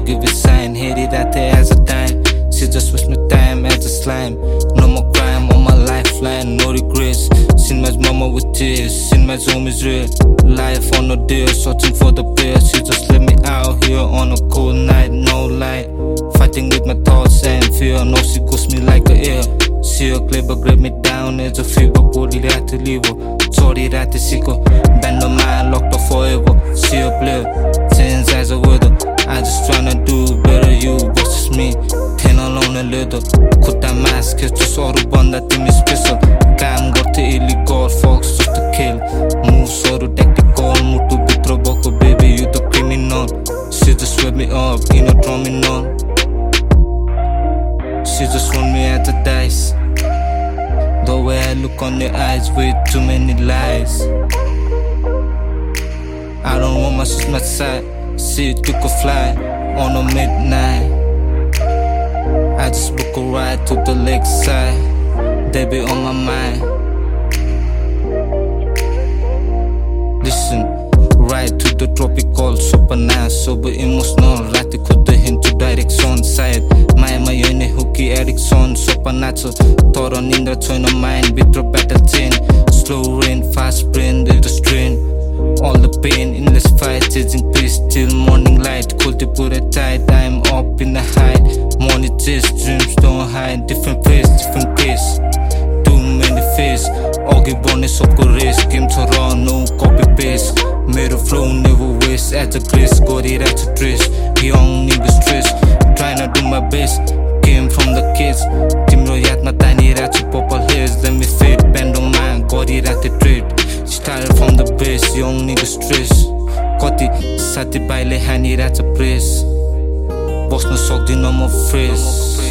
give it sign, hit it out there as a dime. She just waste my time as a slime. No more crime on my lifeline, no regrets. Seen my mama with tears, seen my zoom is real. Life on a deal, searching for the best. She just let me out here on a cold night, no light. Fighting with my thoughts and fear. No, she ghosts me like a air. See her clever, grab me down as a fever. Body right to leave her, sorry right to seek her. Band of mine locked up forever. See her play, change as a weather. I just tryna do better, you versus me. Ten alone and leather. Kuta mask, it's just all the one that team is special. काम गर्थे illegal, fox just to kill. Moves or tactical, move to be trouble, baby, you the criminal. She just swept me up in a terminal. She just thrown me at the dice. The way I look on your eyes with too many lies. I don't want my sis my side. She took a flight on a midnight. I just book a ride to the lakeside. They be on my mind. Listen, ride to the tropical, super nice, sober emotional. Rati khudda hintu direction side. Maya maya ne hooky addiction, super natural. Toro nindra choina mind, bitro battle chain. Slow rain, fast brain, with the strain. All the pain, endless fight, chasing peace till morning light. Khulti pura tight, I'm up in the height. Morning chase, dreams don't hide. Different place, different case. Too many face. Ogi bone sabko race. Game to raw, no copy paste. Mero flow never waste. At the grace, got it at the trace. Young nigga stress, tryna do my best. Came from the kids. Timro yatma tiny rats, purple hairs. Let me fade, bend on mine, got it at the trade. Started from the base, young nigga stress. Kati sati baile hani rats a press. Bosna sok din no more phrase.